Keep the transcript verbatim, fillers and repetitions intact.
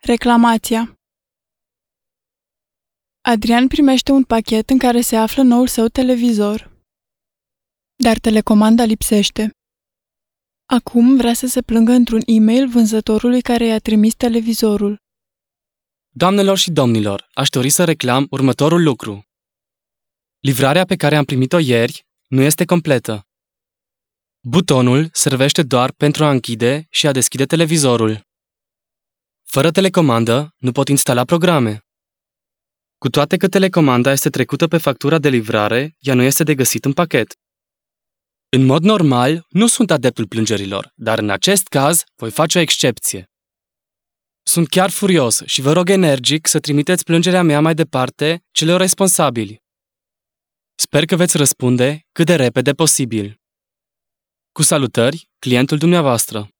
Reclamația. Adrian primește un pachet în care se află noul său televizor, dar telecomanda lipsește. Acum vrea să se plângă într-un e-mail vânzătorului care i-a trimis televizorul. Doamnelor și domnilor, aș dori să reclam următorul lucru. Livrarea pe care am primit-o ieri nu este completă. Butonul servește doar pentru a închide și a deschide televizorul. Fără telecomandă nu pot instala programe. Cu toate că telecomanda este trecută pe factura de livrare, ea nu este de găsit în pachet. În mod normal, nu sunt adeptul plângerilor, dar în acest caz voi face o excepție. Sunt chiar furios și vă rog energic să trimiteți plângerea mea mai departe celor responsabili. Sper că veți răspunde cât de repede posibil. Cu salutări, clientul dumneavoastră.